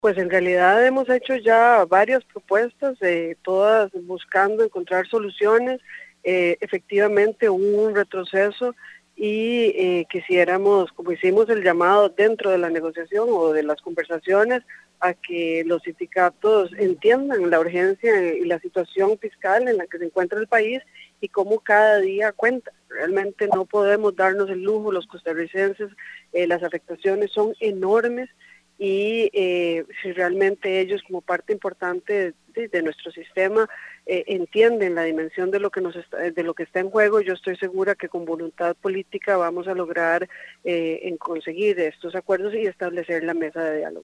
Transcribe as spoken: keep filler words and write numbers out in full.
Pues en realidad hemos hecho ya varias propuestas, eh, todas buscando encontrar soluciones. Eh, efectivamente hubo un retroceso y eh, quisiéramos, como hicimos el llamado dentro de la negociación o de las conversaciones, a que los sindicatos entiendan la urgencia y la situación fiscal en la que se encuentra el país y cómo cada día cuenta. Realmente no podemos darnos el lujo, los costarricenses, eh, las afectaciones son enormes. Y eh, si realmente ellos como parte importante de, de nuestro sistema eh, entienden la dimensión de lo que nos está, de lo que está en juego, yo estoy segura que con voluntad política vamos a lograr eh, en conseguir estos acuerdos y establecer la mesa de diálogo.